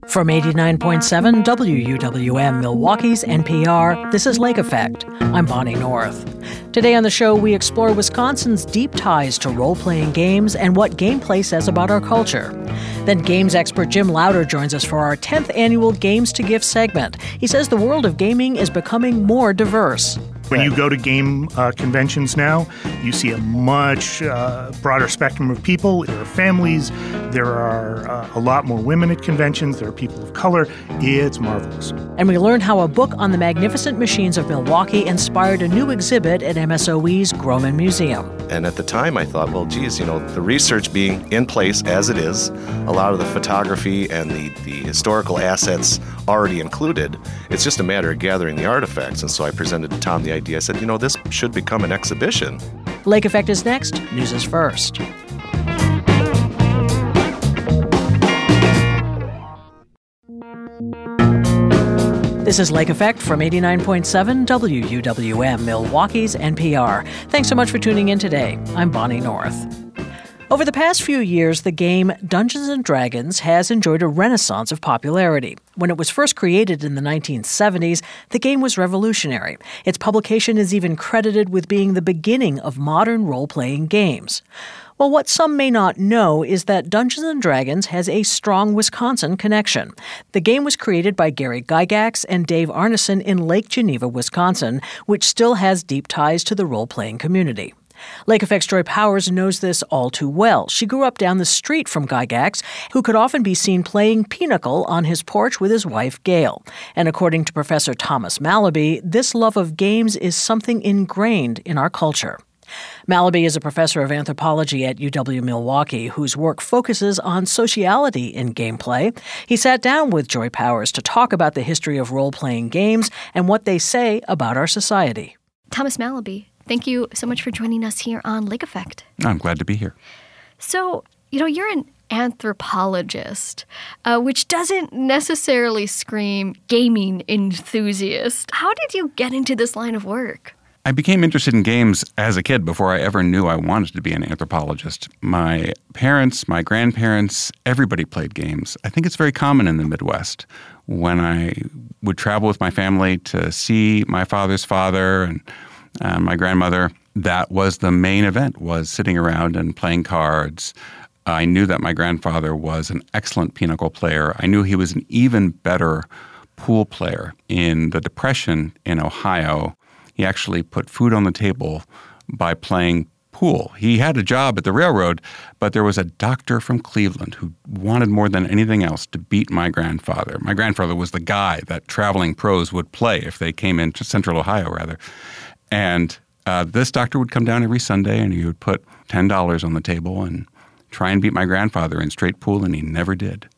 From 89.7 WUWM Milwaukee's NPR, this is Lake Effect. I'm Bonnie North. Today on the show, we explore Wisconsin's deep ties to role-playing games and what gameplay says about our culture. Then games expert Jim Lauder joins us for our 10th annual Games to Gift segment. He says the world of gaming is becoming more diverse. When you go to game conventions now, you see a much broader spectrum of people. There are families. There are a lot more women at conventions. There are people of color. It's marvelous. And we learned how a book on the magnificent machines of Milwaukee inspired a new exhibit at MSOE's Groman Museum. And at the time, I thought, well, geez, the research being in place as it is, a lot of the photography and the historical assets already included, it's just a matter of gathering the artifacts. And so I presented to Tom the idea. I said, this should become an exhibition. Lake Effect is next. News is first. This is Lake Effect from 89.7 WUWM, Milwaukee's NPR. Thanks so much for tuning in today. I'm Bonnie North. Over the past few years, the game Dungeons & Dragons has enjoyed a renaissance of popularity. When it was first created in the 1970s, the game was revolutionary. Its publication is even credited with being the beginning of modern role-playing games. Well, what some may not know is that Dungeons & Dragons has a strong Wisconsin connection. The game was created by Gary Gygax and Dave Arneson in Lake Geneva, Wisconsin, which still has deep ties to the role-playing community. Lake Effect's Joy Powers knows this all too well. She grew up down the street from Gygax, who could often be seen playing Pinochle on his porch with his wife, Gail. And according to Professor Thomas Mallaby, this love of games is something ingrained in our culture. Mallaby is a professor of anthropology at UW-Milwaukee whose work focuses on sociality in gameplay. He sat down with Joy Powers to talk about the history of role-playing games and what they say about our society. Thomas Mallaby, thank you so much for joining us here on Lake Effect. I'm glad to be here. So, you're an anthropologist, which doesn't necessarily scream gaming enthusiast. How did you get into this line of work? I became interested in games as a kid before I ever knew I wanted to be an anthropologist. My parents, my grandparents, everybody played games. I think it's very common in the Midwest. When I would travel with my family to see my father's father and my grandmother, that was the main event, was sitting around and playing cards. I knew that my grandfather was an excellent pinochle player. I knew he was an even better pool player. In the Depression in Ohio, he actually put food on the table by playing pool. He had a job at the railroad, but there was a doctor from Cleveland who wanted more than anything else to beat my grandfather. My grandfather was the guy that traveling pros would play if they came into Central Ohio, rather. And this doctor would come down every Sunday and he would put $10 on the table and try and beat my grandfather in straight pool, and he never did.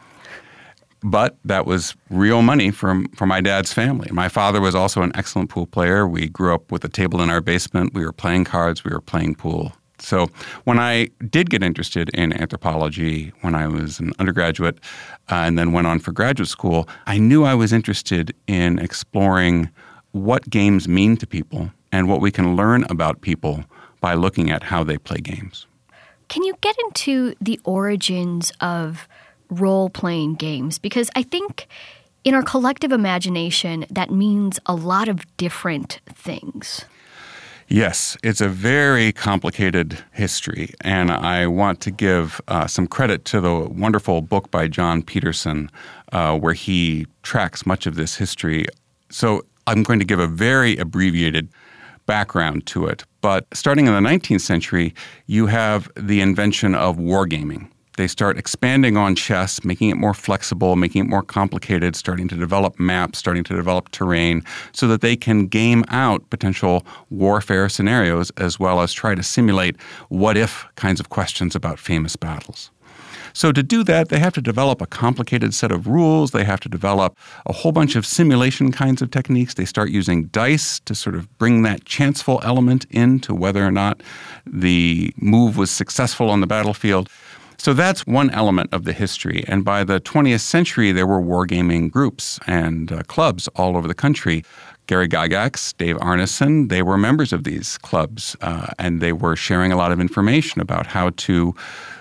But that was real money for my dad's family. My father was also an excellent pool player. We grew up with a table in our basement. We were playing cards. We were playing pool. So when I did get interested in anthropology when I was an undergraduate and then went on for graduate school, I knew I was interested in exploring what games mean to people and what we can learn about people by looking at how they play games. Can you get into the origins of role-playing games? Because I think in our collective imagination, that means a lot of different things. Yes, it's a very complicated history, and I want to give some credit to the wonderful book by John Peterson where he tracks much of this history. So I'm going to give a very abbreviated background to it. But starting in the 19th century, you have the invention of wargaming. They start expanding on chess, making it more flexible, making it more complicated, starting to develop maps, starting to develop terrain so that they can game out potential warfare scenarios as well as try to simulate what-if kinds of questions about famous battles. So to do that, they have to develop a complicated set of rules. They have to develop a whole bunch of simulation kinds of techniques. They start using dice to sort of bring that chanceful element into whether or not the move was successful on the battlefield. So that's one element of the history. And by the 20th century, there were wargaming groups and clubs all over the country. Gary Gygax, Dave Arneson, they were members of these clubs, and they were sharing a lot of information about how to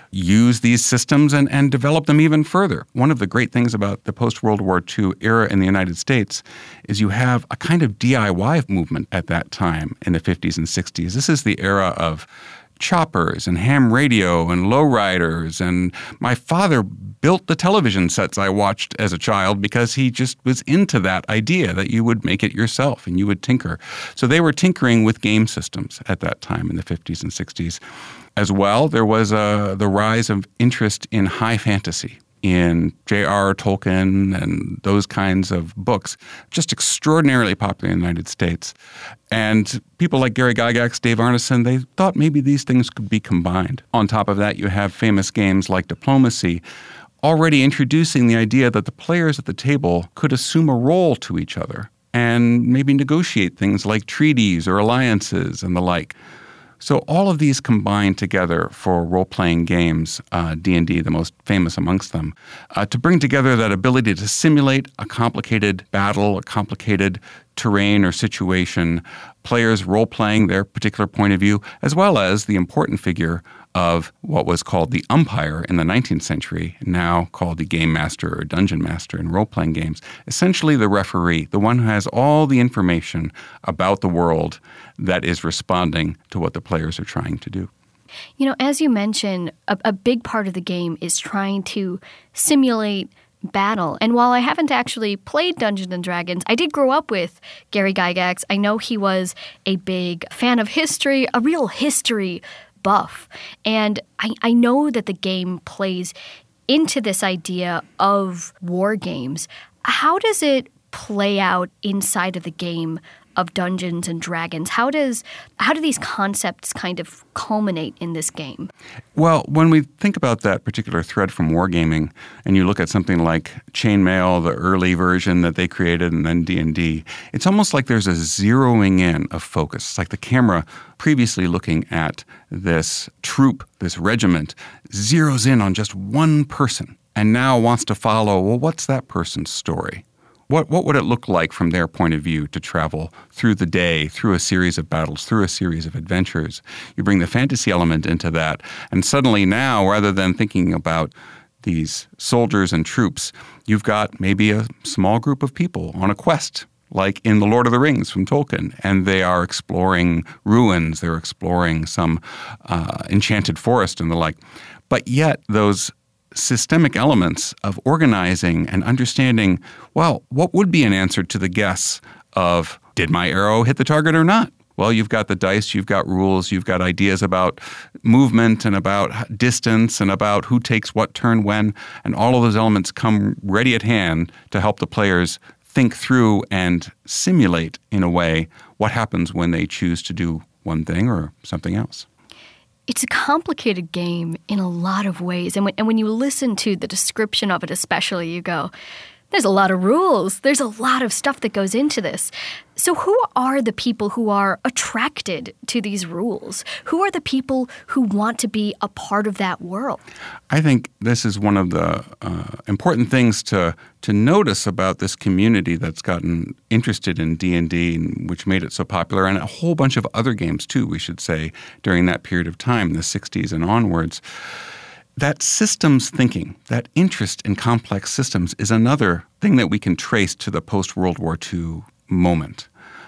use these systems and develop them even further. One of the great things about the post-World War II era in the United States is you have a kind of DIY movement at that time in the 50s and 60s. This is the era of choppers and ham radio and lowriders, and my father built the television sets I watched as a child because he just was into that idea that you would make it yourself and you would tinker. So they were tinkering with game systems at that time in the 50s and 60s. As well, there was the rise of interest in high fantasy, in J.R.R. Tolkien and those kinds of books, just extraordinarily popular in the United States. And people like Gary Gygax, Dave Arneson, they thought maybe these things could be combined. On top of that, you have famous games like Diplomacy, already introducing the idea that the players at the table could assume a role to each other and maybe negotiate things like treaties or alliances and the like. So all of these combined together for role-playing games, D&D, the most famous amongst them, to bring together that ability to simulate a complicated battle, a complicated terrain or situation, players role-playing their particular point of view, as well as the important figure of what was called the umpire in the 19th century, now called the game master or dungeon master in role-playing games, essentially the referee, the one who has all the information about the world that is responding to what the players are trying to do. You know, as you mentioned, a big part of the game is trying to simulate battle. And while I haven't actually played Dungeons & Dragons, I did grow up with Gary Gygax. I know he was a big fan of history, a real history buff. And I know that the game plays into this idea of war games. How does it play out inside of the game of Dungeons and Dragons? How do these concepts kind of culminate in this game? Well, when we think about that particular thread from wargaming, and you look at something like Chainmail, the early version that they created, and then D&D, it's almost like there's a zeroing in of focus. It's like the camera previously looking at this troop, this regiment, zeroes in on just one person and now wants to follow, well, what's that person's story? What would it look like from their point of view to travel through the day, through a series of battles, through a series of adventures? You bring the fantasy element into that, and suddenly now, rather than thinking about these soldiers and troops, you've got maybe a small group of people on a quest, like in The Lord of the Rings from Tolkien, and they are exploring ruins, they're exploring some enchanted forest and the like. But yet those systemic elements of organizing and understanding, well, what would be an answer to the guess of, did my arrow hit the target or not? Well, you've got the dice, you've got rules, you've got ideas about movement and about distance and about who takes what turn when, and all of those elements come ready at hand to help the players think through and simulate, in a way, what happens when they choose to do one thing or something else. It's a complicated game in a lot of ways. And when you listen to the description of it especially, you go, there's a lot of rules. There's a lot of stuff that goes into this. So who are the people who are attracted to these rules? Who are the people who want to be a part of that world? I think this is one of the important things to notice about this community that's gotten interested in D&D, which made it so popular, and a whole bunch of other games too, we should say, during that period of time, the 60s and onwards. That systems thinking, that interest in complex systems, is another thing that we can trace to the post-World War II moment.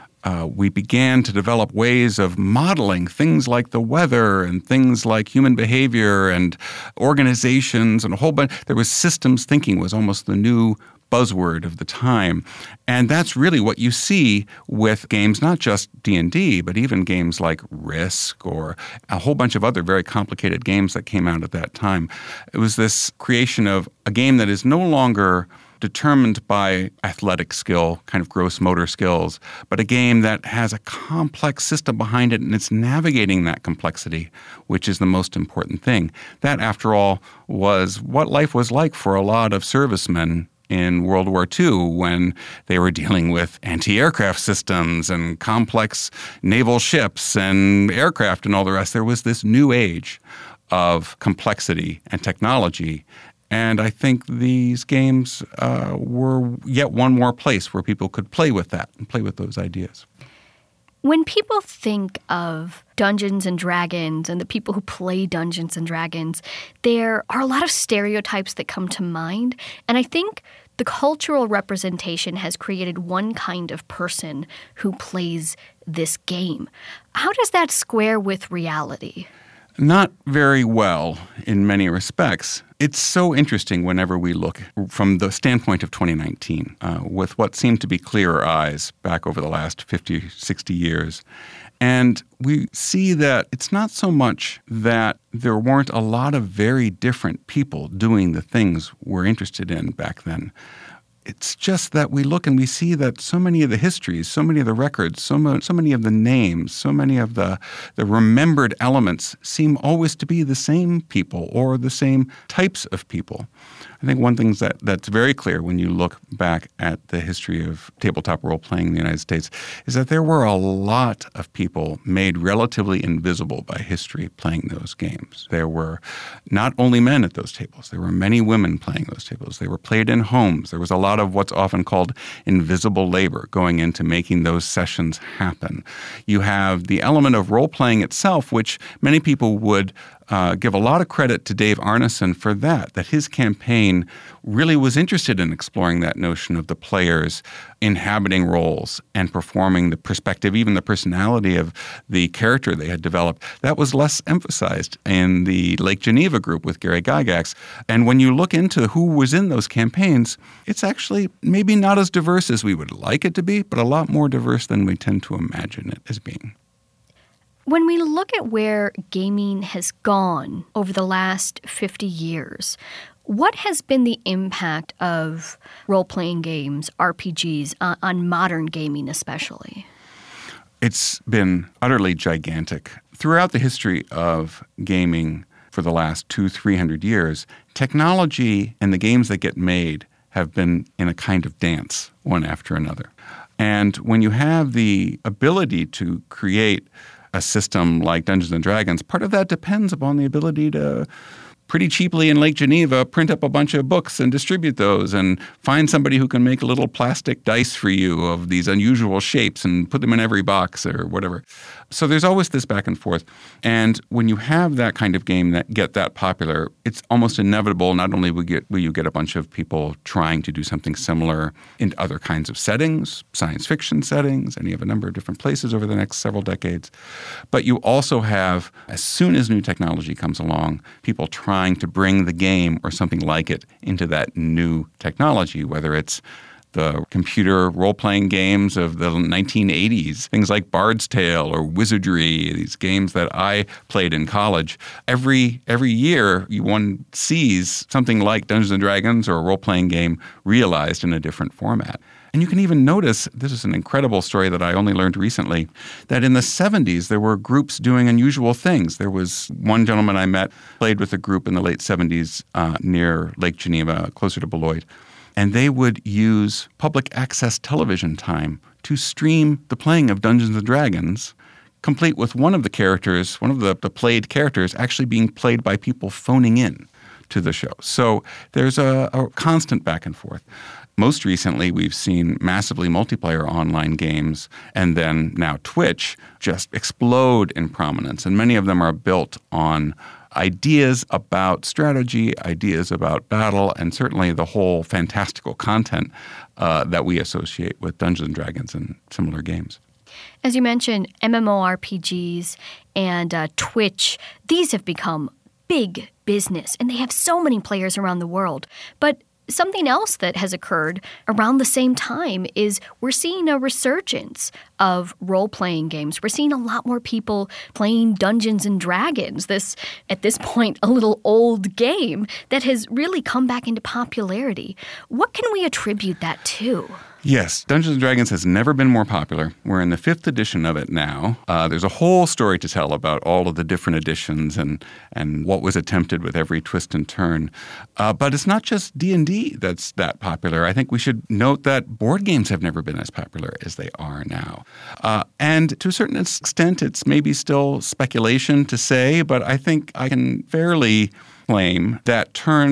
We began to develop ways of modeling things like the weather and things like human behavior and organizations and a whole bunch. There was systems thinking was almost the new buzzword of the time. And that's really what you see with games, not just D&D, but even games like Risk or a whole bunch of other very complicated games that came out at that time. It was this creation of a game that is no longer determined by athletic skill, kind of gross motor skills, but a game that has a complex system behind it, and it's navigating that complexity, which is the most important thing. That, after all, was what life was like for a lot of servicemen in World War II when they were dealing with anti-aircraft systems and complex naval ships and aircraft and all the rest. There was this new age of complexity and technology. And I think these games were yet one more place where people could play with that and play with those ideas. When people think of Dungeons and Dragons and the people who play Dungeons and Dragons, there are a lot of stereotypes that come to mind. And I think the cultural representation has created one kind of person who plays this game. How does that square with reality? Not very well in many respects. It's so interesting whenever we look from the standpoint of 2019 with what seem to be clearer eyes back over the last 50, 60 years. And we see that it's not so much that there weren't a lot of very different people doing the things we're interested in back then. It's just that we look and we see that so many of the histories, so many of the records, so many of the names, so many of the remembered elements seem always to be the same people or the same types of people. I think one thing that's very clear when you look back at the history of tabletop role-playing in the United States is that there were a lot of people made relatively invisible by history playing those games. There were not only men at those tables. There were many women playing those tables. They were played in homes. There was a lot of what's often called invisible labor going into making those sessions happen. You have the element of role-playing itself, which many people would give a lot of credit to Dave Arneson for that his campaign really was interested in exploring that notion of the players inhabiting roles and performing the perspective, even the personality of the character they had developed. That was less emphasized in the Lake Geneva group with Gary Gygax. And when you look into who was in those campaigns, it's actually maybe not as diverse as we would like it to be, but a lot more diverse than we tend to imagine it as being. When we look at where gaming has gone over the last 50 years, what has been the impact of role-playing games, RPGs, on modern gaming especially? It's been utterly gigantic. Throughout the history of gaming for the last 200-300 years, technology and the games that get made have been in a kind of dance, one after another. And when you have the ability to create a system like Dungeons & Dragons, part of that depends upon the ability to pretty cheaply in Lake Geneva print up a bunch of books and distribute those and find somebody who can make a little plastic dice for you of these unusual shapes and put them in every box or whatever. So there's always this back and forth. And when you have that kind of game that get that popular, it's almost inevitable not only will you get a bunch of people trying to do something similar in other kinds of settings, science fiction settings, and you have a number of different places over the next several decades, but you also have, as soon as new technology comes along, people trying to bring the game or something like it into that new technology, whether it's the computer role-playing games of the 1980s, things like Bard's Tale or Wizardry, these games that I played in college. Every year, one sees something like Dungeons & Dragons or a role-playing game realized in a different format. And you can even notice, this is an incredible story that I only learned recently, that in the 70s there were groups doing unusual things. There was one gentleman I met, played with a group in the late 70s near Lake Geneva, closer to Beloit. And they would use public access television time to stream the playing of Dungeons & Dragons, complete with one of the characters, one of the played characters, actually being played by people phoning in to the show. So there's a constant back and forth. Most recently, we've seen massively multiplayer online games, and then now Twitch just explode in prominence. And many of them are built on ideas about strategy, ideas about battle, and certainly the whole fantastical content that we associate with Dungeons & Dragons and similar games. As you mentioned, MMORPGs and Twitch, these have become big business, and they have so many players around the world. But something else that has occurred around the same time is we're seeing a resurgence of role-playing games. We're seeing a lot more people playing Dungeons & Dragons, this, at this point, a little old game that has really come back into popularity. What can we attribute that to? Yes, Dungeons & Dragons has never been more popular. We're in the 5th edition of it now. There's a whole story to tell about all of the different editions and what was attempted with every twist and turn. But it's not just D&D that's that popular. I think we should note that board games have never been as popular as they are now. And to a certain extent, it's maybe still speculation to say, but I think I can fairly claim that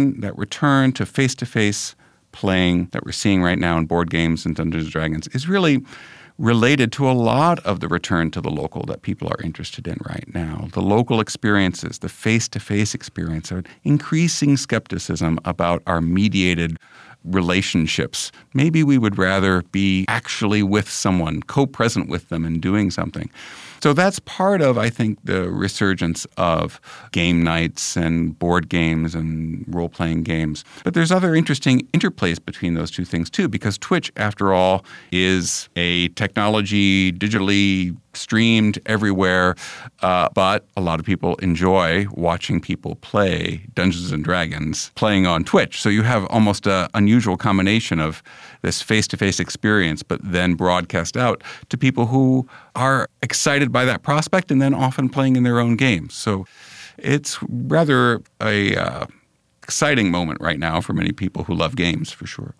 return to face-to-face playing that we're seeing right now in board games and Dungeons & Dragons is really related to a lot of the return to the local that people are interested in right now. The local experiences, the face-to-face experience, increasing skepticism about our mediated relationships. Maybe we would rather be actually with someone, co-present with them and doing something. So that's part of, I think, the resurgence of game nights and board games and role-playing games. But there's other interesting interplays between those two things, too, because Twitch, after all, is a technology digitally streamed everywhere, but a lot of people enjoy watching people play Dungeons & Dragons playing on Twitch. So you have almost an unusual combination of this face-to-face experience, but then broadcast out to people who are excited by that prospect and then often playing in their own games. So it's rather a exciting moment right now for many people who love games, for sure.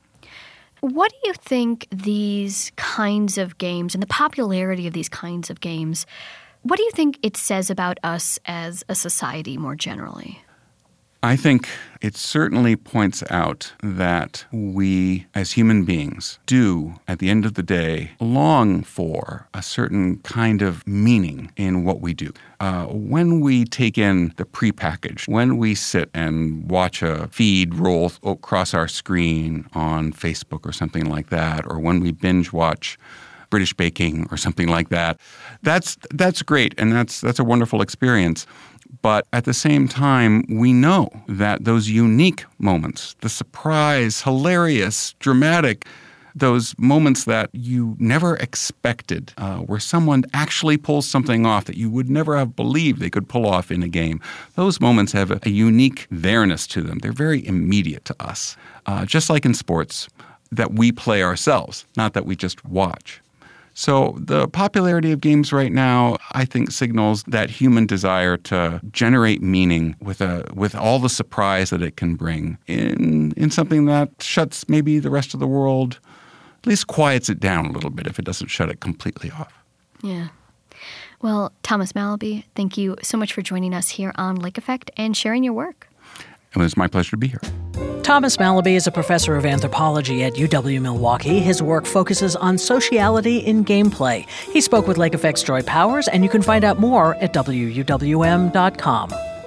What do you think these kinds of games and the popularity of these kinds of games, what do you think it says about us as a society more generally? I think it certainly points out that we, as human beings, do, at the end of the day, long for a certain kind of meaning in what we do. When we take in the prepackaged, when we sit and watch a feed roll across our screen on Facebook or something like that, or when we binge watch British baking or something like that, that's great, and that's a wonderful experience. But at the same time, we know that those unique moments, the surprise, hilarious, dramatic, those moments that you never expected, where someone actually pulls something off that you would never have believed they could pull off in a game, those moments have a unique there-ness to them. They're very immediate to us, just like in sports, that we play ourselves, not that we just watch. So the popularity of games right now, I think, signals that human desire to generate meaning with all the surprise that it can bring in something that shuts maybe the rest of the world, at least quiets it down a little bit if it doesn't shut it completely off. Yeah. Well, Thomas Mallaby, thank you so much for joining us here on Lake Effect and sharing your work. It was my pleasure to be here. Thomas Mallaby is a professor of anthropology at UW-Milwaukee. His work focuses on sociality in gameplay. He spoke with Lake Effect's Joy Powers, and you can find out more at WUWM.com.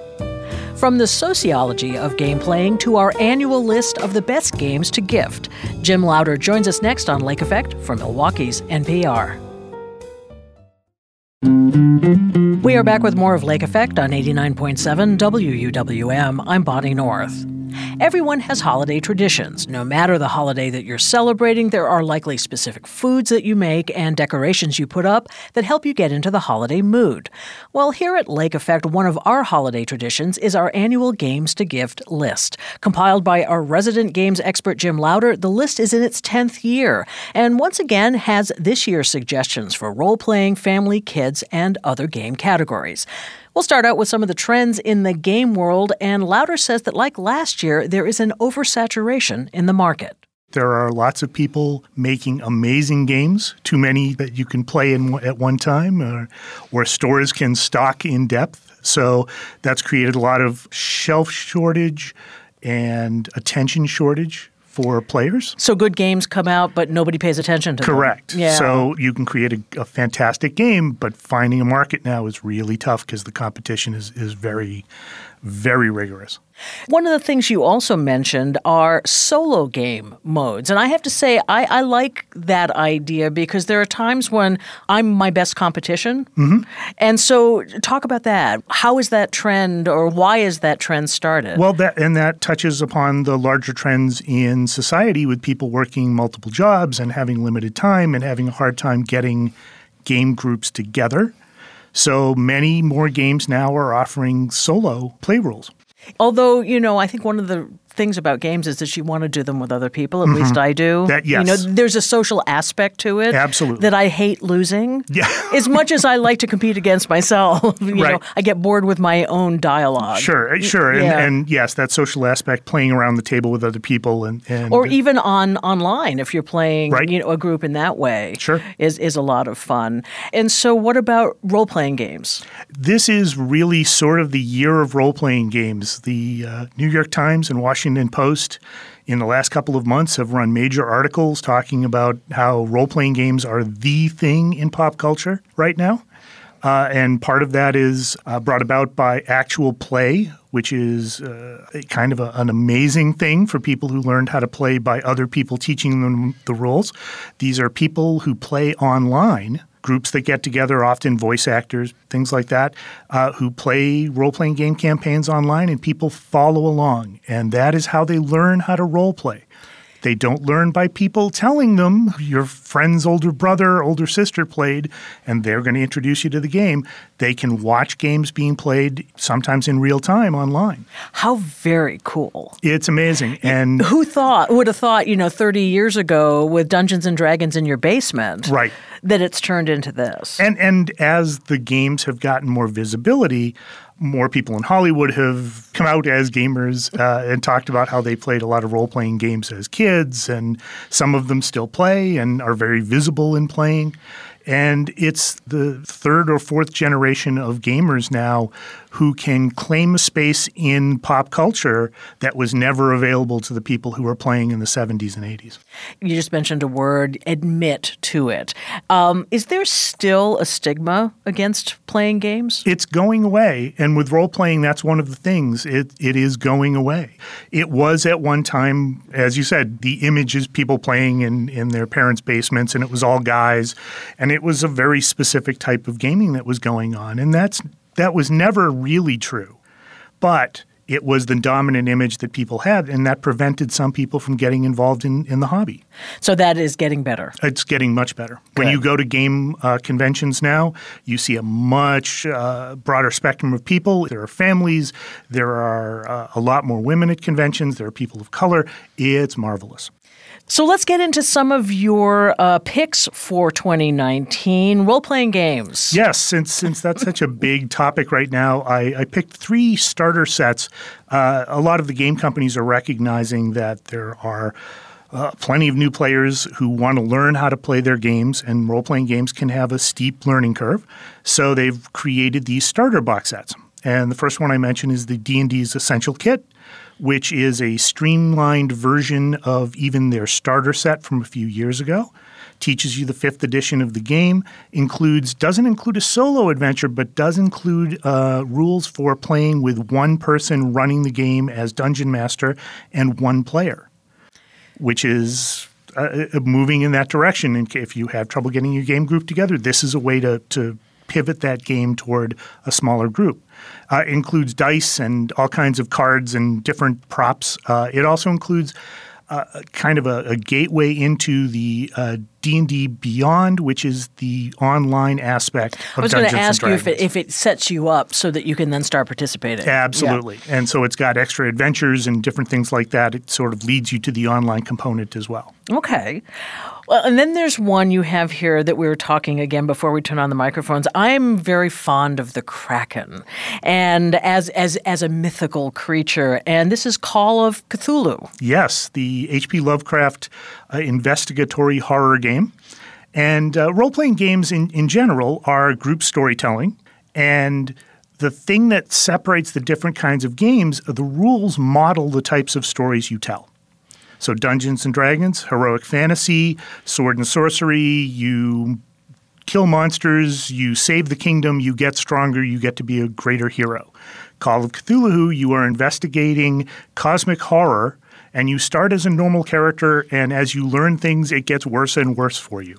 From the sociology of game playing to our annual list of the best games to gift, Jim Lauder joins us next on Lake Effect from Milwaukee's NPR. We are back with more of Lake Effect on 89.7 WUWM. I'm Bonnie North. Everyone has holiday traditions. No matter the holiday that you're celebrating, there are likely specific foods that you make and decorations you put up that help you get into the holiday mood. Well, here at Lake Effect, one of our holiday traditions is our annual Games to Gift list. Compiled by our resident games expert Jim Lauder, the list is in its 10th year, and once again has this year's suggestions for role-playing, family, kids, and other game categories. We'll start out with some of the trends in the game world, and Lauder says that like last year, there is an oversaturation in the market. There are lots of people making amazing games, too many that you can play at one time, or stores can stock in depth. So that's created a lot of shelf shortage and attention shortage for players. So good games come out, but nobody pays attention to them. Correct. Yeah. So you can create a fantastic game, but finding a market now is really tough because the competition is very, very rigorous. One of the things you also mentioned are solo game modes. And I have to say, I like that idea because there are times when I'm my best competition. Mm-hmm. And so talk about that. How is that trend, or why is that trend started? Well, that touches upon the larger trends in society with people working multiple jobs and having limited time and having a hard time getting game groups together. So many more games now are offering solo play rules. Although, I think one of the things about games is that you want to do them with other people. At least I do. Yes. There's a social aspect to it. Absolutely. That I hate losing. Yeah. As much as I like to compete against myself, right. I get bored with my own dialogue. Sure. Yeah. And yes, that social aspect, playing around the table with other people and or even online if you're playing right. A group in that way. Sure. Is a lot of fun. And so what about role-playing games? This is really sort of the year of role-playing games. The New York Times and Washington Post in the last couple of months have run major articles talking about how role-playing games are the thing in pop culture right now. And part of that is brought about by actual play, which is kind of an amazing thing for people who learned how to play by other people teaching them the rules. These are people who play online, groups that get together, often voice actors, things like that, who play role-playing game campaigns online, and people follow along. And that is how they learn how to role-play. They don't learn by people telling them your friend's older brother, older sister played, and they're going to introduce you to the game. They can watch games being played, sometimes in real time online. How very cool. It's amazing. And who would have thought, 30 years ago with Dungeons and Dragons in your basement, right, that it's turned into this? And as the games have gotten more visibility, more people in Hollywood have come out as gamers and talked about how they played a lot of role-playing games as kids, and some of them still play and are very visible in playing. And it's the third or fourth generation of gamers now who can claim a space in pop culture that was never available to the people who were playing in the 70s and 80s. You just mentioned a word, admit to it. Is there still a stigma against playing games? It's going away. And with role-playing, that's one of the things. It is going away. It was at one time, as you said, the image is people playing in their parents' basements, and it was all guys. And it was a very specific type of gaming that was going on. And that was never really true. But it was the dominant image that people had, and that prevented some people from getting involved in the hobby. So that is getting better. It's getting much better. Good. When you go to game conventions now, you see a much broader spectrum of people. There are families. There are a lot more women at conventions. There are people of color. It's marvelous. So let's get into some of your picks for 2019, role-playing games. Yes, since that's such a big topic right now, I picked 3 starter sets. A lot of the game companies are recognizing that there are plenty of new players who want to learn how to play their games, and role-playing games can have a steep learning curve. So they've created these starter box sets. And the first one I mentioned is the D&D's Essential Kit, which is a streamlined version of even their starter set from a few years ago. Teaches you the 5th edition of the game, doesn't include a solo adventure, but does include rules for playing with one person running the game as Dungeon Master and one player, which is moving in that direction. And if you have trouble getting your game group together, this is a way to pivot that game toward a smaller group. It includes dice and all kinds of cards and different props. It also includes kind of a gateway into the D&D Beyond, which is the online aspect of Dungeons & Dragons. I was going to ask you if it sets you up so that you can then start participating. Absolutely. Yeah. And so it's got extra adventures and different things like that. It sort of leads you to the online component as well. Okay. Well, and then there's one you have here that we were talking again before we turn on the microphones. I'm very fond of the Kraken, and as a mythical creature, and this is Call of Cthulhu. Yes, the H.P. Lovecraft investigatory horror game. And role-playing games in general are group storytelling, and the thing that separates the different kinds of games are the rules model the types of stories you tell. So Dungeons & Dragons, heroic fantasy, sword and sorcery, you kill monsters, you save the kingdom, you get stronger, you get to be a greater hero. Call of Cthulhu, you are investigating cosmic horror, and you start as a normal character, and as you learn things, it gets worse and worse for you.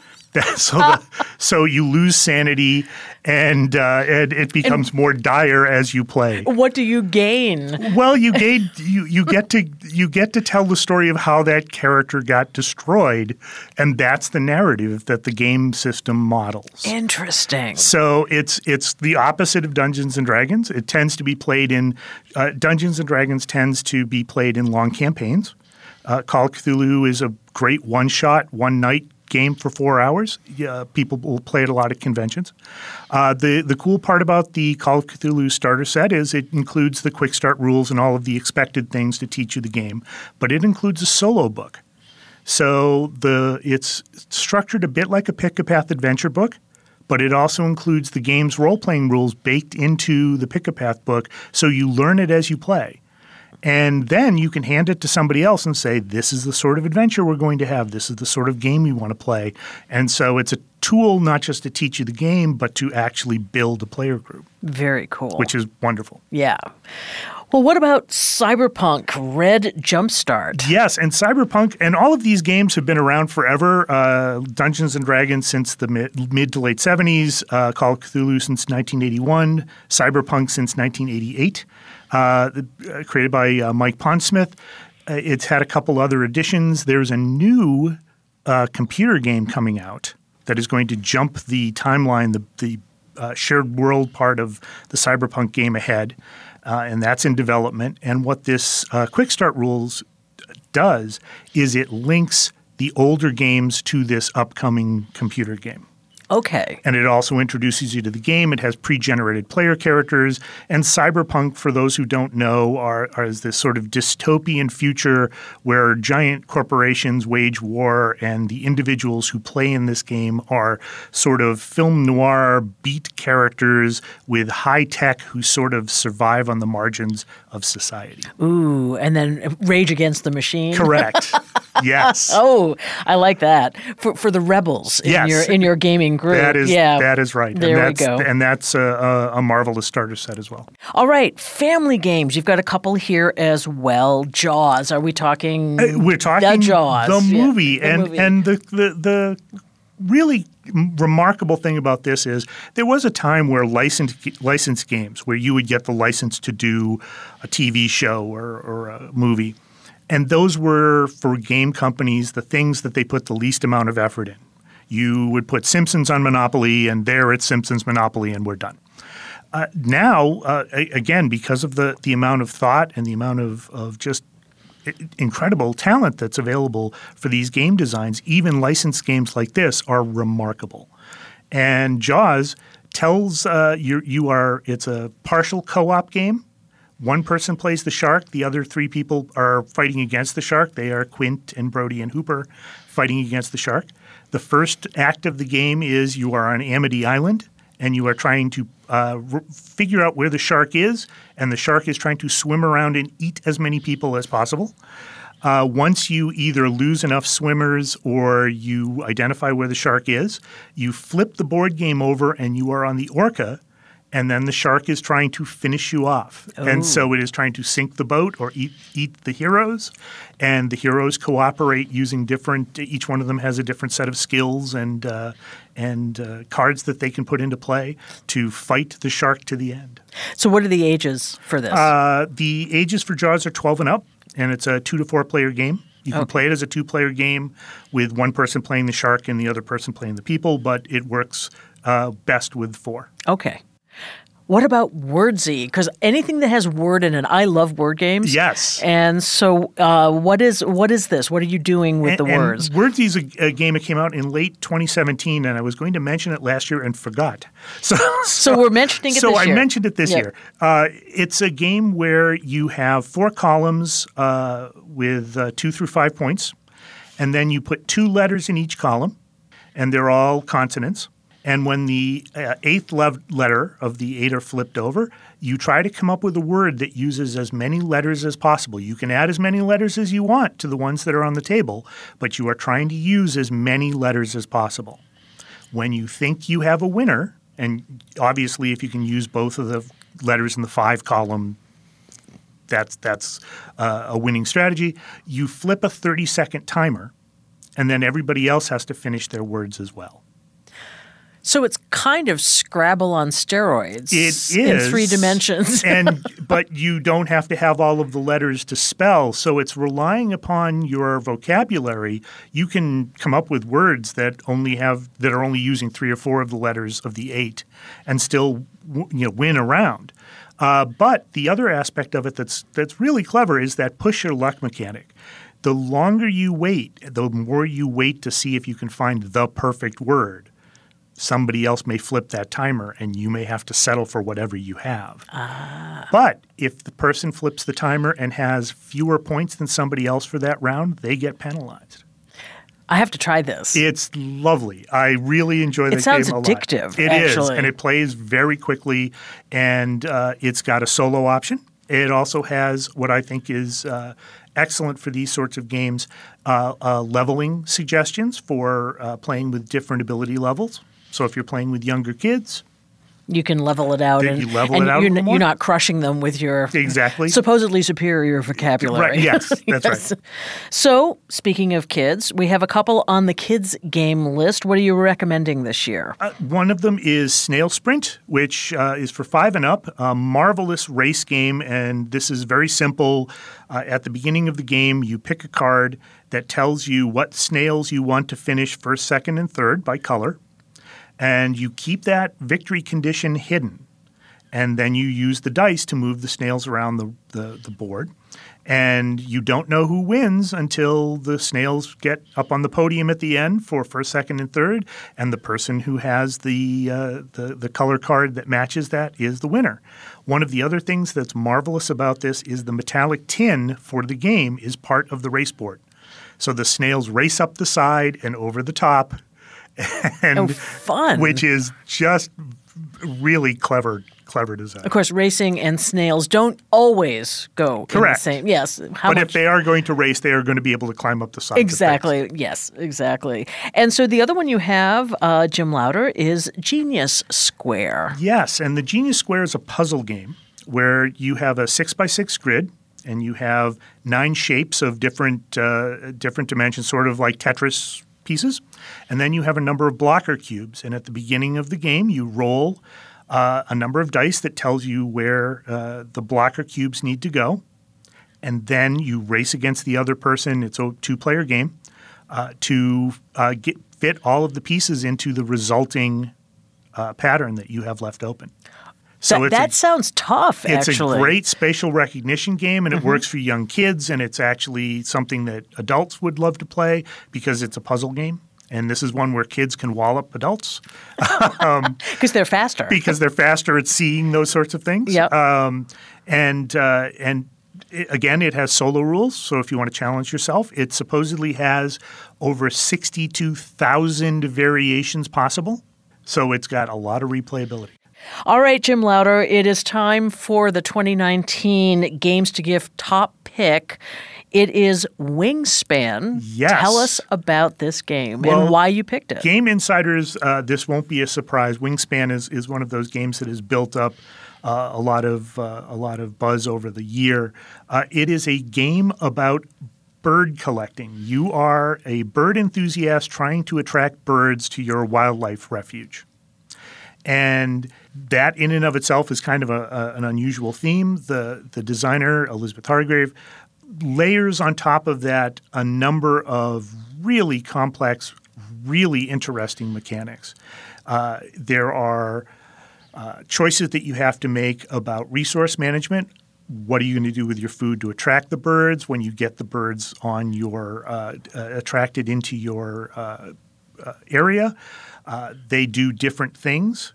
So you lose sanity, and it becomes more dire as you play. What do you gain? Well, you get to tell the story of how that character got destroyed, and that's the narrative that the game system models. Interesting. So it's the opposite of Dungeons and Dragons. It tends to be played in Dungeons and Dragons tends to be played in long campaigns. Call of Cthulhu is a great one-shot, one-night game for 4 hours. People will play it a lot at conventions. The cool part about the Call of Cthulhu starter set is it includes the quick start rules and all of the expected things to teach you the game, but it includes a solo book. So it's structured a bit like a Pick-a-Path adventure book, but it also includes the game's role-playing rules baked into the Pick-a-Path book, so you learn it as you play. And then you can hand it to somebody else and say, this is the sort of adventure we're going to have. This is the sort of game you want to play. And so it's a tool not just to teach you the game, but to actually build a player group. Very cool. Which is wonderful. Yeah. Well, what about Cyberpunk Red Jumpstart? Yes, and Cyberpunk, and all of these games have been around forever. Dungeons & Dragons since the mid to late 70s, Call of Cthulhu since 1981, Cyberpunk since 1988, created by Mike Pondsmith. It's had a couple other editions. There's a new computer game coming out that is going to jump the timeline, the shared world part of the Cyberpunk game ahead. And that's in development. And what this Quick Start Rules does is it links the older games to this upcoming computer game. Okay. And it also introduces you to the game. It has pre-generated player characters. And Cyberpunk, for those who don't know, is this sort of dystopian future where giant corporations wage war and the individuals who play in this game are sort of film noir beat characters with high tech who sort of survive on the margins of society. Ooh, and then Rage Against the Machine. Correct. Yes. Oh, I like that. For the rebels in your gaming group. That is right. There we go. And that's a marvelous starter set as well. All right, family games. You've got a couple here as well. Jaws. Are we talking? We're talking the Jaws, the movie, yeah, the movie. And the really remarkable thing about this is there was a time where licensed games, where you would get the license to do a TV show or a movie. And those were, for game companies, the things that they put the least amount of effort in. You would put Simpsons on Monopoly, and there it's Simpsons Monopoly, and we're done. Now, again, because of the amount of thought and the amount of just incredible talent that's available for these game designs, even licensed games like this are remarkable. And Jaws tells it's a partial co-op game. One person plays the shark. The other three people are fighting against the shark. They are Quint and Brody and Hooper fighting against the shark. The first act of the game is you are on Amity Island, and you are trying to figure out where the shark is, and the shark is trying to swim around and eat as many people as possible. Once you either lose enough swimmers or you identify where the shark is, you flip the board game over and you are on the orca, and then the shark is trying to finish you off. Oh. And so it is trying to sink the boat or eat the heroes. And the heroes cooperate using each one of them has a different set of skills and cards that they can put into play to fight the shark to the end. So what are the ages for this? The ages for Jaws are 12 and up, and it's a 2 to 4 player game. You can play it as a 2-player game with one person playing the shark and the other person playing the people, but it works best with 4. Okay. What about Wordsy? Because anything that has word in it, I love word games. Yes. And so what is this? What are you doing with the words? Wordsy is a game that came out in late 2017, and I was going to mention it last year and forgot. So we're mentioning it this year. So I mentioned it this year. It's a game where you have 4 columns with 2 through 5 points, and then you put 2 letters in each column, and they're all consonants. And when the 8th letter of the 8 are flipped over, you try to come up with a word that uses as many letters as possible. You can add as many letters as you want to the ones that are on the table, but you are trying to use as many letters as possible. When you think you have a winner, and obviously if you can use both of the letters in the 5 column, that's a winning strategy, you flip a 30-second timer, and then everybody else has to finish their words as well. So it's kind of Scrabble on steroids. It is. In 3 dimensions. But you don't have to have all of the letters to spell. So it's relying upon your vocabulary. You can come up with words that are only using 3 or 4 of the letters of the 8 and still win a round. But the other aspect of it that's really clever is that push your luck mechanic. The longer you wait, the more you wait to see if you can find the perfect word. Somebody else may flip that timer and you may have to settle for whatever you have. But if the person flips the timer and has fewer points than somebody else for that round, they get penalized. I have to try this. It's lovely. I really enjoy the game a lot. It sounds addictive, It actually. is, and it plays very quickly, and it's got a solo option. It also has what I think is excellent for these sorts of games, leveling suggestions for playing with different ability levels. So if you're playing with younger kids, you can level it out, you're not crushing them with your exactly supposedly superior vocabulary. Right, yes, that's yes. right. So, speaking of kids, we have a couple on the kids' game list. What are you recommending this year? One of them is Snail Sprint, which is for 5 and up, a marvelous race game, and this is very simple. At the beginning of the game, you pick a card that tells you what snails you want to finish first, second, and third by color. And you keep that victory condition hidden. And then you use the dice to move the snails around the board. And you don't know who wins until the snails get up on the podium at the end for first, second, and third. And the person who has the color card that matches that is the winner. One of the other things that's marvelous about this is the metallic tin for the game is part of the race board. So the snails race up the side and over the top. And fun. Which is just really clever design. Of course, racing and snails don't always go Correct. in the same. Yes. If they are going to race, they are going to be able to climb up the sides. Exactly. Yes, exactly. And so the other one you have, Jim Lauder, is Genius Square. Yes, and the Genius Square is a puzzle game where you have a 6x6 grid. And you have 9 shapes of different dimensions, sort of like Tetris pieces. And then you have a number of blocker cubes. And at the beginning of the game, you roll a number of dice that tells you where the blocker cubes need to go. And then you race against the other person. It's a 2-player game to fit all of the pieces into the resulting pattern that you have left open. So that sounds tough, it's actually. It's a great spatial recognition game, and it works for young kids, and it's actually something that adults would love to play because it's a puzzle game. And this is one where kids can wallop adults. Because they're faster. Because they're faster at seeing those sorts of things. Yep. And again, it has solo rules, so if you want to challenge yourself, it supposedly has over 62,000 variations possible. So it's got a lot of replayability. All right, Jim Lauder, it is time for the 2019 Games to Gift top pick. It is Wingspan. Yes. Tell us about this game and why you picked it. Game insiders, this won't be a surprise. Wingspan is one of those games that has built up a lot of buzz over the year. It is a game about bird collecting. You are a bird enthusiast trying to attract birds to your wildlife refuge. And that in and of itself is kind of an unusual theme. The designer, Elizabeth Hargrave, layers on top of that a number of really complex, really interesting mechanics. There are choices that you have to make about resource management. What are you going to do with your food to attract the birds when you get the birds on your attracted into your area? They do different things.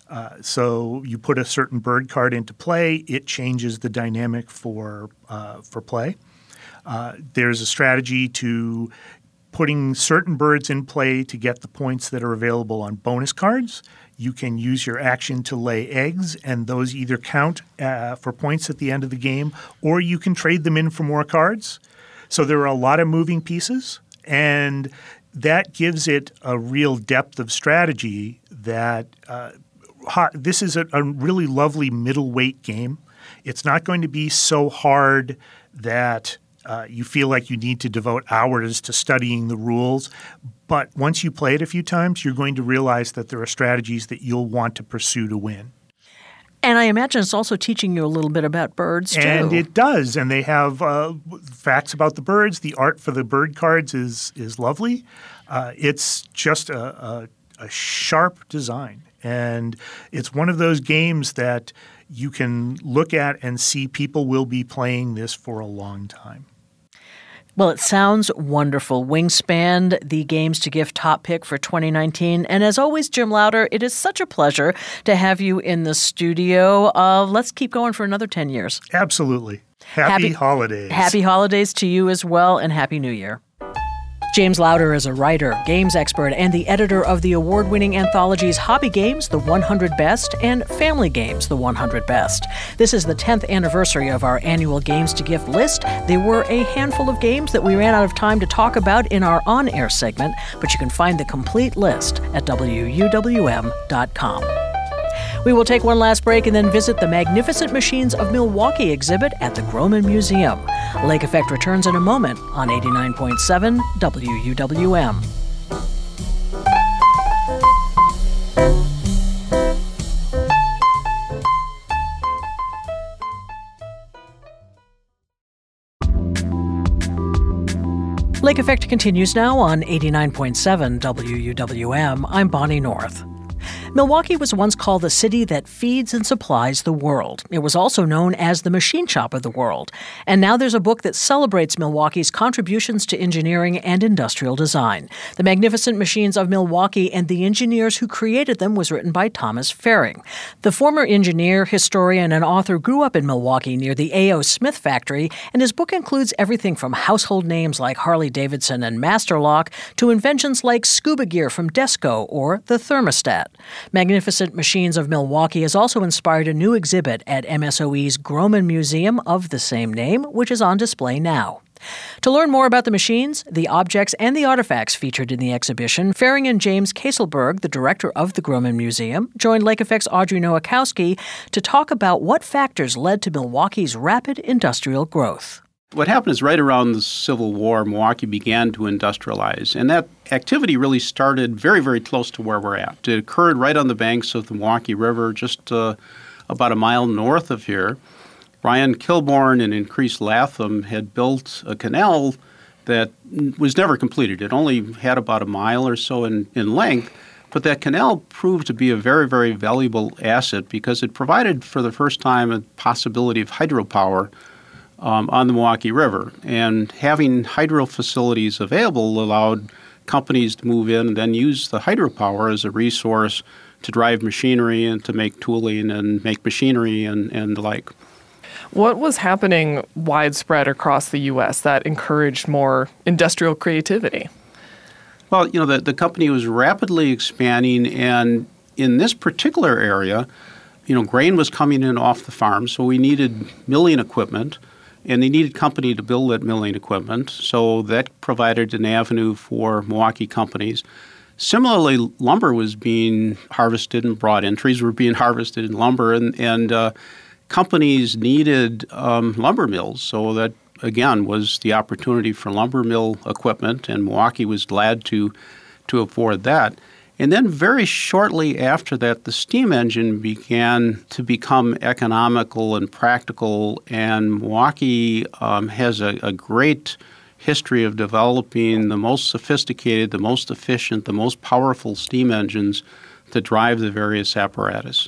So you put a certain bird card into play, it changes the dynamic for play. There's a strategy to putting certain birds in play to get the points that are available on bonus cards. You can use your action to lay eggs, and those either count for points at the end of the game, or you can trade them in for more cards. So there are a lot of moving pieces, and that gives it a real depth of strategy that this is a really lovely middleweight game. It's not going to be so hard that you feel like you need to devote hours to studying the rules. But once you play it a few times, you're going to realize that there are strategies that you'll want to pursue to win. And I imagine it's also teaching you a little bit about birds, too. And it does. And they have facts about the birds. The art for the bird cards is lovely. It's just a sharp design. And it's one of those games that you can look at and see people will be playing this for a long time. Well, it sounds wonderful. Wingspan, the Games to Gift top pick for 2019. And as always, Jim Lauder, it is such a pleasure to have you in the studio. Let's keep going for another 10 years. Absolutely. Happy holidays. Happy holidays to you as well, and Happy New Year. James Lowder is a writer, games expert, and the editor of the award-winning anthologies Hobby Games, The 100 Best, and Family Games, The 100 Best. This is the 10th anniversary of our annual Games to Gift list. There were a handful of games that we ran out of time to talk about in our on-air segment, but you can find the complete list at WUWM.com. We will take one last break and then visit the Magnificent Machines of Milwaukee exhibit at the Groman Museum. Lake Effect returns in a moment on 89.7 WUWM. Lake Effect continues now on 89.7 WUWM. I'm Bonnie North. Milwaukee was once called the city that feeds and supplies the world. It was also known as the machine shop of the world. And now there's a book that celebrates Milwaukee's contributions to engineering and industrial design. The Magnificent Machines of Milwaukee and the Engineers Who Created Them was written by Thomas Fehring. The former engineer, historian, and author grew up in Milwaukee near the A.O. Smith factory, and his book includes everything from household names like Harley-Davidson and Masterlock to inventions like scuba gear from Desco or the thermostat. Magnificent Machines of Milwaukee has also inspired a new exhibit at MSOE's Groman Museum of the same name, which is on display now. To learn more about the machines, the objects, and the artifacts featured in the exhibition, Fehring and James Kaselberg, the director of the Groman Museum, joined Lake Effect's Audrey Nowakowski to talk about what factors led to Milwaukee's rapid industrial growth. What happened is right around the Civil War, Milwaukee began to industrialize, and that activity really started very, very close to where we're at. It occurred right on the banks of the Milwaukee River, just about a mile north of here. Ryan Kilbourne and Increase Latham had built a canal that was never completed. It only had about a mile or so in length, but that canal proved to be a very, very valuable asset because it provided for the first time a possibility of hydropower on the Milwaukee River. And having hydro facilities available allowed companies to move in and then use the hydropower as a resource to drive machinery and to make tooling and make machinery and the like. What was happening widespread across the U.S. that encouraged more industrial creativity? Well, the company was rapidly expanding, and in this particular area, grain was coming in off the farm, so we needed milling equipment. And they needed company to build that milling equipment, so that provided an avenue for Milwaukee companies. Similarly, lumber was being harvested and brought in. Trees were being harvested in lumber, and companies needed lumber mills. So that, again, was the opportunity for lumber mill equipment, and Milwaukee was glad to afford that. And then very shortly after that, the steam engine began to become economical and practical, and Milwaukee has a great history of developing the most sophisticated, the most efficient, the most powerful steam engines to drive the various apparatus.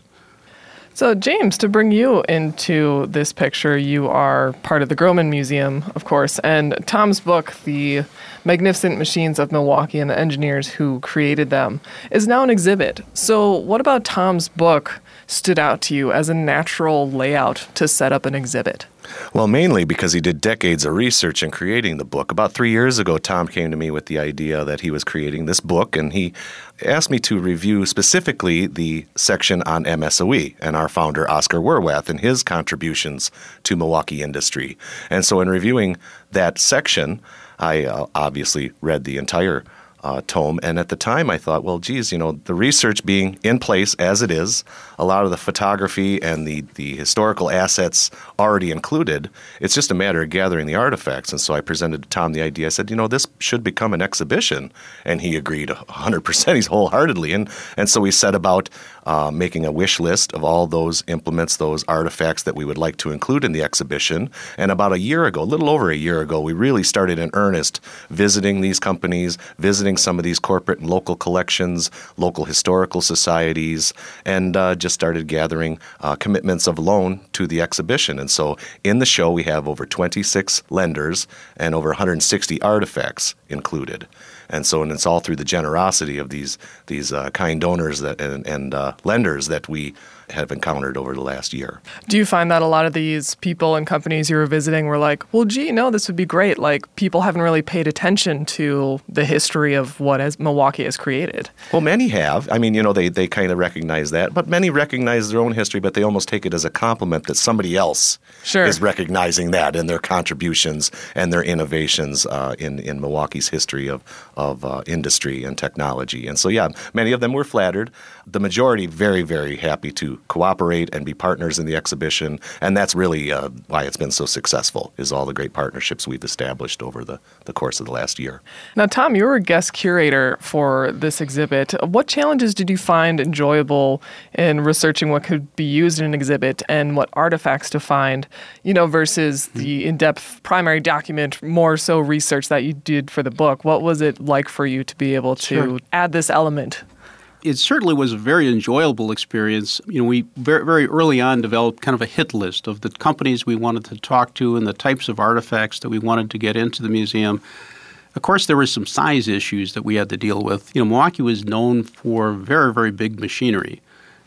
So, James, to bring you into this picture, you are part of the Groman Museum, of course, and Tom's book, The Magnificent Machines of Milwaukee and the Engineers Who Created Them, is now an exhibit. So what about Tom's book stood out to you as a natural layout to set up an exhibit? Well, mainly because he did decades of research in creating the book. About 3 years ago, Tom came to me with the idea that he was creating this book, and he asked me to review specifically the section on MSOE and our founder, Oscar Werwath, and his contributions to Milwaukee industry. And so in reviewing that section, I obviously read the entire tome. And at the time, I thought, well, geez, the research being in place as it is, a lot of the photography and the historical assets already included, it's just a matter of gathering the artifacts. And so I presented to Tom the idea. I said, this should become an exhibition. And he agreed 100%. He's wholeheartedly. And so we set about making a wish list of all those implements, those artifacts that we would like to include in the exhibition. And about a year ago, a little over a year ago, we really started in earnest visiting these companies, visiting some of these corporate and local collections, local historical societies, and just started gathering commitments of loan to the exhibition. And so in the show, we have over 26 lenders and over 160 artifacts included. And so, and it's all through the generosity of these kind donors and lenders that we have encountered over the last year. Do you find that a lot of these people and companies you were visiting were like, well, gee, no, this would be great. Like, people haven't really paid attention to the history of what Milwaukee has created. Well, many have. I mean, they kind of recognize that. But many recognize their own history, but they almost take it as a compliment that somebody else is recognizing that in their contributions and their innovations in Milwaukee's history of industry and technology. And so, yeah, many of them were flattered. The majority very, very happy to cooperate and be partners in the exhibition. And that's really why it's been so successful, is all the great partnerships we've established over the course of the last year. Now, Tom, you were a guest curator for this exhibit. What challenges did you find enjoyable in researching what could be used in an exhibit and what artifacts to find, versus the in-depth primary document, more so research that you did for the book? What was it like for you to be able to add this element? It certainly was a very enjoyable experience. We very, very early on developed kind of a hit list of the companies we wanted to talk to and the types of artifacts that we wanted to get into the museum. Of course, there were some size issues that we had to deal with. Milwaukee was known for very, very big machinery.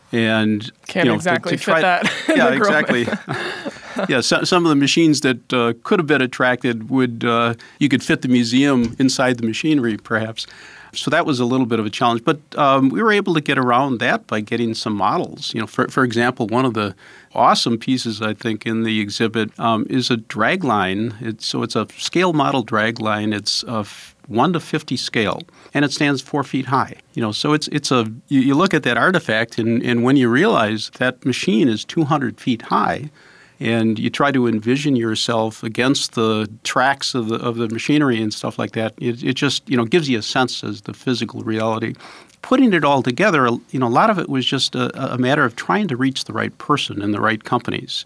And can't exactly fit that. Yeah, exactly. Yeah, some of the machines that could have been attracted you could fit the museum inside the machinery, perhaps. So that was a little bit of a challenge. But we were able to get around that by getting some models. For example, one of the awesome pieces, I think, in the exhibit is a drag line. It's a scale model drag line. It's a 1 to 50 scale, and it stands 4 feet high. So you look at that artifact, and when you realize that machine is 200 feet high, and you try to envision yourself against the tracks of the machinery and stuff like that, it just gives you a sense as the physical reality. Putting it all together, a lot of it was just a matter of trying to reach the right person and the right companies.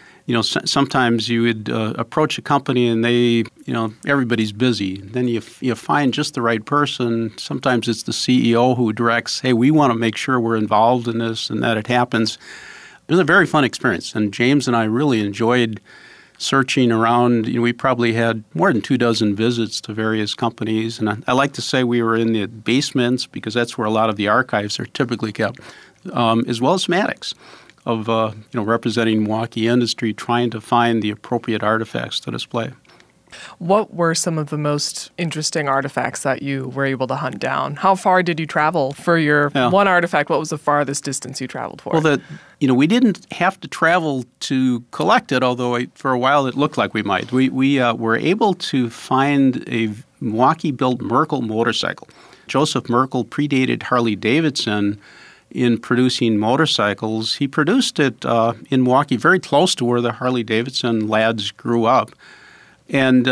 Sometimes you would approach a company and they, everybody's busy. Then you find just the right person. Sometimes it's the CEO who directs, hey, we want to make sure we're involved in this and that it happens. It was a very fun experience, and James and I really enjoyed searching around. We probably had more than 24 visits to various companies, and I like to say we were in the basements because that's where a lot of the archives are typically kept, as well as schematics of representing Milwaukee industry, trying to find the appropriate artifacts to display. What were some of the most interesting artifacts that you were able to hunt down? How far did you travel for your one artifact? What was the farthest distance you traveled for? Well, we didn't have to travel to collect it, although for a while it looked like we might. We were able to find a Milwaukee-built Merkel motorcycle. Joseph Merkel predated Harley-Davidson in producing motorcycles. He produced it in Milwaukee, very close to where the Harley-Davidson lads grew up. And,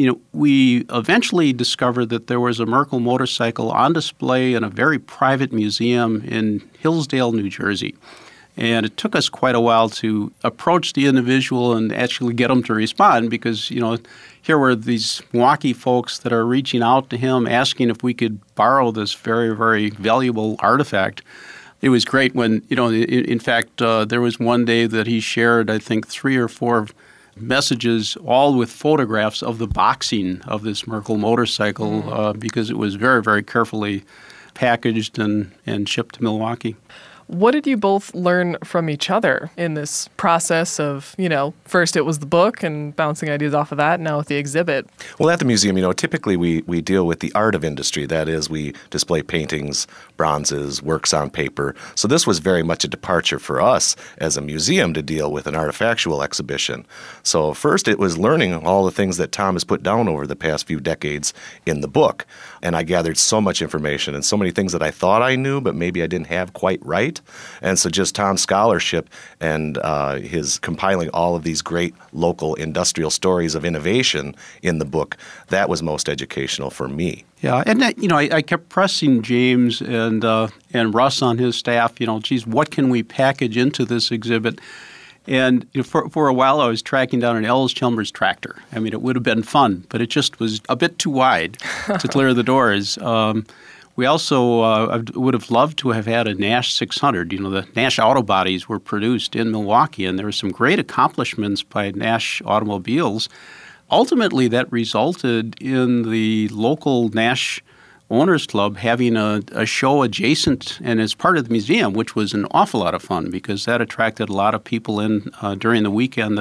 we eventually discovered that there was a Merkel motorcycle on display in a very private museum in Hillsdale, New Jersey. And it took us quite a while to approach the individual and actually get him to respond because, here were these Milwaukee folks that are reaching out to him, asking if we could borrow this very, very valuable artifact. It was great when, in fact, there was one day that he shared, I think, 3 or 4 messages, all with photographs of the boxing of this Merkel motorcycle because it was very, very carefully packaged and shipped to Milwaukee. What did you both learn from each other in this process of, first it was the book and bouncing ideas off of that, now with the exhibit? Well, at the museum, typically we deal with the art of industry. That is, we display paintings, bronzes, works on paper. So this was very much a departure for us as a museum to deal with an artifactual exhibition. So first it was learning all the things that Tom has put down over the past few decades in the book. And I gathered so much information and so many things that I thought I knew, but maybe I didn't have quite right. And so just Tom's scholarship and his compiling all of these great local industrial stories of innovation in the book, that was most educational for me. Yeah, and I kept pressing James and Russ on his staff, geez, what can we package into this exhibit? And for a while I was tracking down an Ellis-Chalmers tractor. I mean, it would have been fun, but it just was a bit too wide to clear the doors. We also would have loved to have had a Nash 600. The Nash auto bodies were produced in Milwaukee, and there were some great accomplishments by Nash automobiles. Ultimately, that resulted in the local Nash Owners Club having a show adjacent and as part of the museum, which was an awful lot of fun because that attracted a lot of people in during the weekend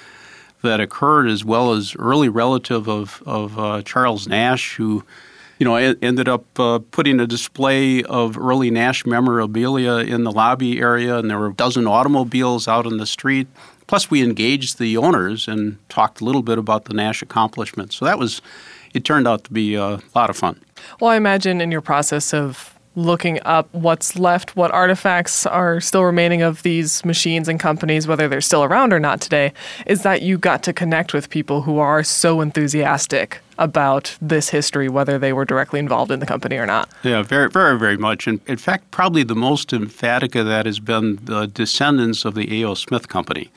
that occurred, as well as early relative of Charles Nash, who ended up putting a display of early Nash memorabilia in the lobby area, and there were a dozen automobiles out on the street. Plus, we engaged the owners and talked a little bit about the Nash accomplishments. So it turned out to be a lot of fun. Well, I imagine in your process of looking up what's left, what artifacts are still remaining of these machines and companies, whether they're still around or not today, is that you got to connect with people who are so enthusiastic about this history, whether they were directly involved in the company or not. Yeah, very, very, very much. And in fact, probably the most emphatic of that has been the descendants of the A.O. Smith Company.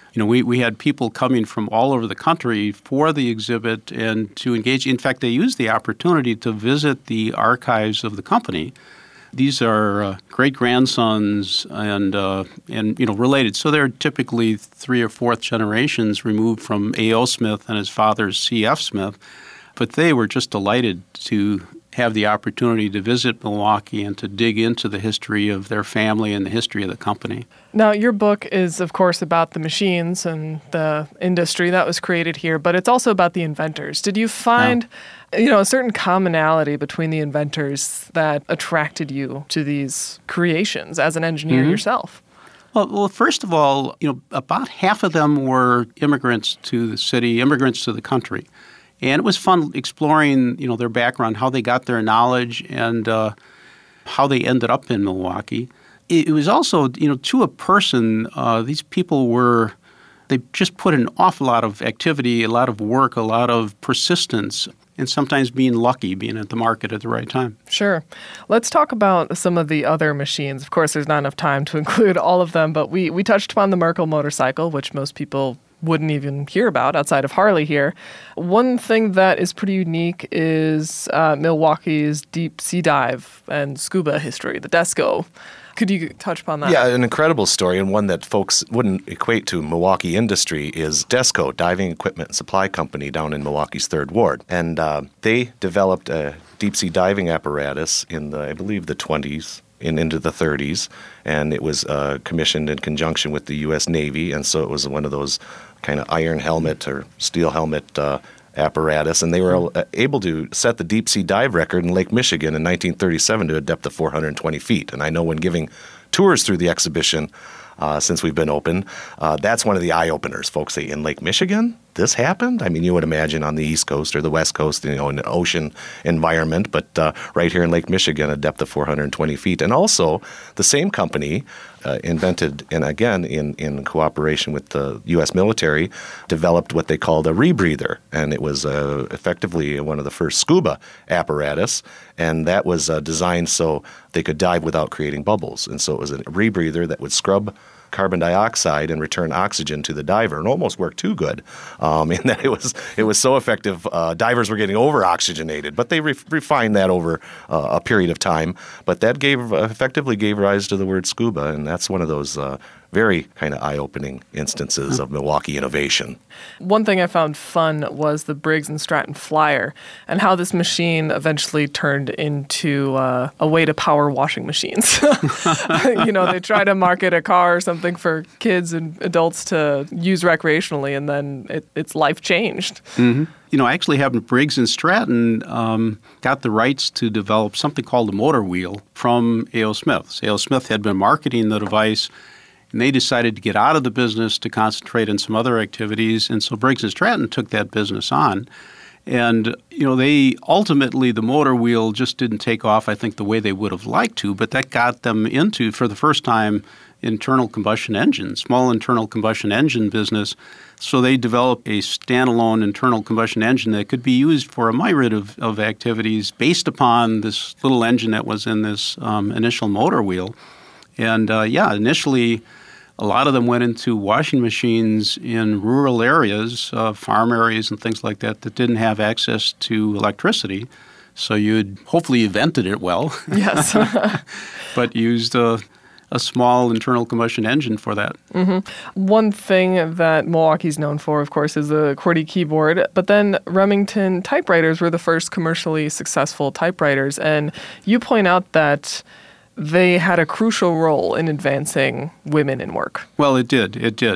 We had people coming from all over the country for the exhibit and to engage. In fact, they used the opportunity to visit the archives of the company. These are great-grandsons and related. So they're typically 3 or 4th generations removed from A.O. Smith and his father, C.F. Smith. But they were just delighted to have the opportunity to visit Milwaukee and to dig into the history of their family and the history of the company. Now, your book is, of course, about the machines and the industry that was created here, but it's also about the inventors. Did you find, a certain commonality between the inventors that attracted you to these creations as an engineer yourself? Well, first of all, about half of them were immigrants to the city, immigrants to the country. And it was fun exploring, their background, how they got their knowledge, and how they ended up in Milwaukee. It was also, to a person, these people they just put an awful lot of activity, a lot of work, a lot of persistence, and sometimes being lucky, being at the market at the right time. Sure. Let's talk about some of the other machines. Of course, there's not enough time to include all of them, but we touched upon the Merkel motorcycle, which most people wouldn't even hear about outside of Harley here. One thing that is pretty unique is Milwaukee's deep sea dive and scuba history, the DESCO. Could you touch upon that? Yeah, an incredible story, and one that folks wouldn't equate to Milwaukee industry is DESCO, Diving Equipment and Supply Company down in Milwaukee's 3rd Ward. And they developed a deep-sea diving apparatus in, I believe, the 20s. Into the 30s, and it was commissioned in conjunction with the U.S. Navy, and so it was one of those kind of iron helmet or steel helmet apparatus, and they were able to set the deep-sea dive record in Lake Michigan in 1937 to a depth of 420 feet. And I know when giving tours through the exhibition since we've been open, that's one of the eye-openers. Folks say, in Lake Michigan, this happened? I mean, you would imagine on the East Coast or the West Coast, in an ocean environment, but right here in Lake Michigan, a depth of 420 feet. And also, the same company invented, and again, in cooperation with the U.S. military, developed what they called a rebreather. And it was effectively one of the first scuba apparatus, and that was designed so they could dive without creating bubbles. And so it was a rebreather that would scrub carbon dioxide and return oxygen to the diver, and almost worked too good in that it was so effective. Divers were getting over-oxygenated, but they refined that over a period of time. But that effectively gave rise to the word scuba, and that's one of those very kind of eye-opening instances of Milwaukee innovation. One thing I found fun was the Briggs & Stratton Flyer and how this machine eventually turned into a way to power washing machines. They try to market a car or something for kids and adults to use recreationally, and then its life changed. Mm-hmm. I actually have Briggs & Stratton got the rights to develop something called the motor wheel from A.O. Smith. A.O. Smith had been marketing the device, and they decided to get out of the business to concentrate on some other activities. And so Briggs & Stratton took that business on. And, they ultimately, the motor wheel just didn't take off, I think, the way they would have liked to. But that got them into, for the first time, internal combustion engine, small internal combustion engine business. So they developed a standalone internal combustion engine that could be used for a myriad of activities based upon this little engine that was in this initial motor wheel. And, initially, a lot of them went into washing machines in rural areas, farm areas and things like that didn't have access to electricity. So you'd hopefully vented it well. Yes. But used a small internal combustion engine for that. One thing that Milwaukee's known for, of course, is the QWERTY keyboard. But then Remington typewriters were the first commercially successful typewriters. And you point out that they had a crucial role in advancing women in work. Well, it did.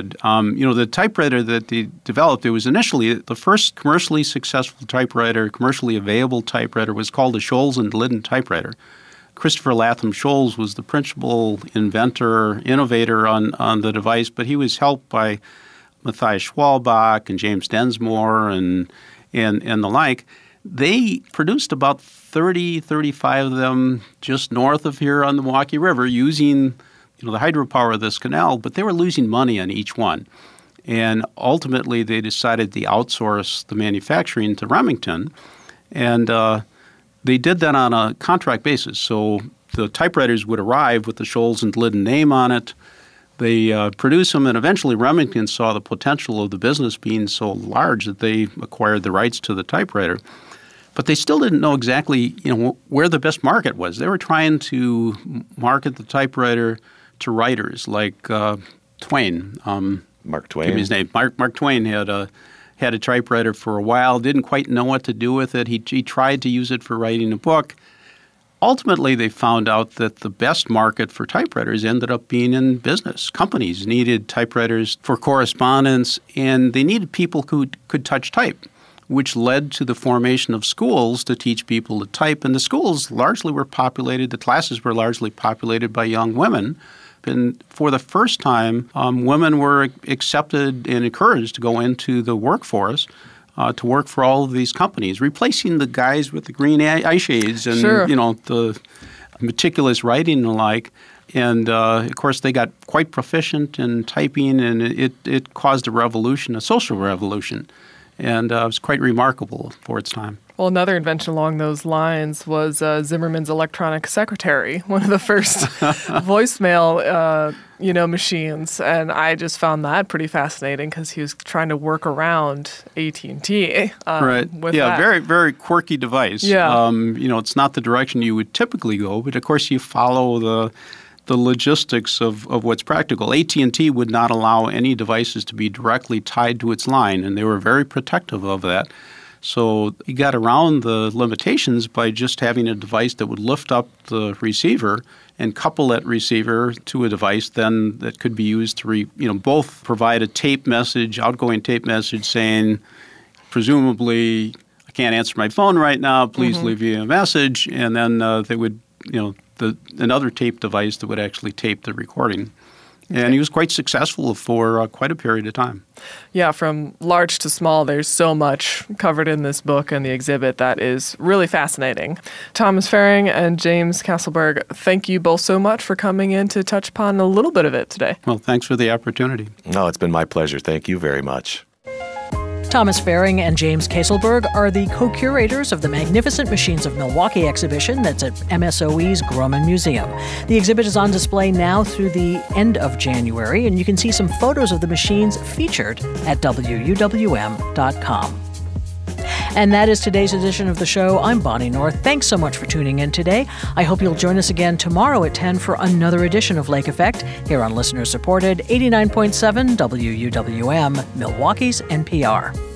The typewriter that they developed, it was initially the first commercially successful typewriter, commercially available typewriter, was called the Scholes and Lydon typewriter. Christopher Latham Scholes was the principal inventor, innovator on the device, but he was helped by Matthias Schwalbach and James Densmore and the like. They produced about 35 of them just north of here on the Milwaukee River using the hydropower of this canal, but they were losing money on each one. And ultimately, they decided to outsource the manufacturing to Remington, and they did that on a contract basis. So the typewriters would arrive with the Scholes and Lydon name on it. They produced them, and eventually Remington saw the potential of the business being so large that they acquired the rights to the typewriter. But they still didn't know exactly, where the best market was. They were trying to market the typewriter to writers like Twain. Mark Twain. Give me his name. Mark Twain had a typewriter for a while. Didn't quite know what to do with it. He tried to use it for writing a book. Ultimately, they found out that the best market for typewriters ended up being in business. Companies needed typewriters for correspondence, and they needed people who could touch type, which led to the formation of schools to teach people to type. And the schools largely were populated, the classes were largely populated by young women. And for the first time, women were accepted and encouraged to go into the workforce to work for all of these companies, replacing the guys with the green eye shades and, the meticulous writing and the like. And, of course, they got quite proficient in typing, and it caused a revolution, a social revolution. And it was quite remarkable for its time. Well, another invention along those lines was Zimmerman's electronic secretary, one of the first voicemail, machines. And I just found that pretty fascinating because he was trying to work around AT&T. Right. With yeah, that. very, very quirky device. Yeah. It's not the direction you would typically go, but of course you follow the logistics of what's practical. AT&T would not allow any devices to be directly tied to its line, and they were very protective of that. So you got around the limitations by just having a device that would lift up the receiver and couple that receiver to a device then that could be used to both provide a tape message, outgoing tape message saying, presumably, I can't answer my phone right now, please leave me a message, and then they would, another tape device that would actually tape the recording. And he was quite successful for quite a period of time. Yeah, from large to small, there's so much covered in this book and the exhibit that is really fascinating. Thomas Farring and James Kesselberg, thank you both so much for coming in to touch upon a little bit of it today. Well, thanks for the opportunity. No, it's been my pleasure. Thank you very much. Thomas Farring and James Kesselberg are the co-curators of the Magnificent Machines of Milwaukee exhibition that's at MSOE's Groman Museum. The exhibit is on display now through the end of January, and you can see some photos of the machines featured at WUWM.com. And that is today's edition of the show. I'm Bonnie North. Thanks so much for tuning in today. I hope you'll join us again tomorrow at 10 for another edition of Lake Effect here on listener-supported 89.7 WUWM, Milwaukee's NPR.